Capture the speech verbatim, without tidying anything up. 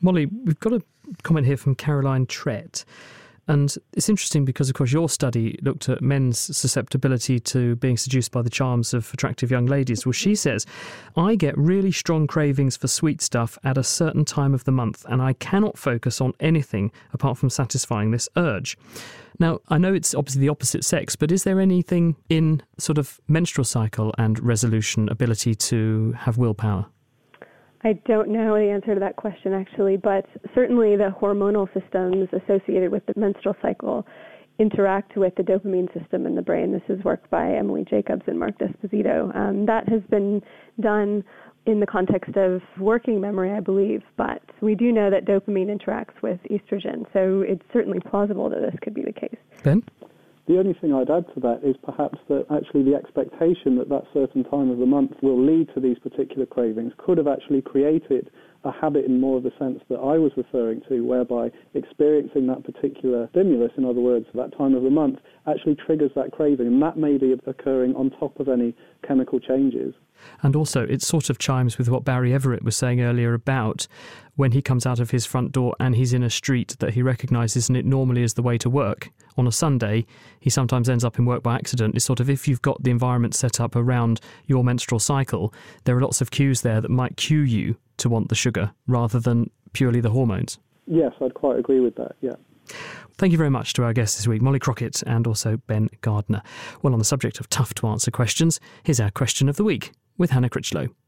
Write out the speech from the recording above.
Molly, we've got a comment here from Caroline Trett. And it's interesting because, of course, your study looked at men's susceptibility to being seduced by the charms of attractive young ladies. Well, she says, I get really strong cravings for sweet stuff at a certain time of the month, and I cannot focus on anything apart from satisfying this urge. Now, I know it's obviously the opposite sex, but is there anything in sort of menstrual cycle and resolution ability to have willpower? I don't know the answer to that question, actually, but certainly the hormonal systems associated with the menstrual cycle interact with the dopamine system in the brain. This is work by Emily Jacobs and Mark Desposito. Um, that has been done in the context of working memory, I believe, but we do know that dopamine interacts with estrogen, so it's certainly plausible that this could be the case. Ben? The only thing I'd add to that is perhaps that actually the expectation that that certain time of the month will lead to these particular cravings could have actually created a habit in more of the sense that I was referring to, whereby experiencing that particular stimulus, in other words, that time of the month, actually triggers that craving, and that may be occurring on top of any chemical changes. And also, it sort of chimes with what Barry Everett was saying earlier about when he comes out of his front door and he's in a street that he recognises and it normally is the way to work. On a Sunday, he sometimes ends up in work by accident. It's sort of, if you've got the environment set up around your menstrual cycle, there are lots of cues there that might cue you to want the sugar rather than purely the hormones. Yes, I'd quite agree with that, yeah. Thank you very much to our guests this week, Molly Crockett and also Ben Gardner. Well, on the subject of tough to answer questions, here's our question of the week with Hannah Critchlow.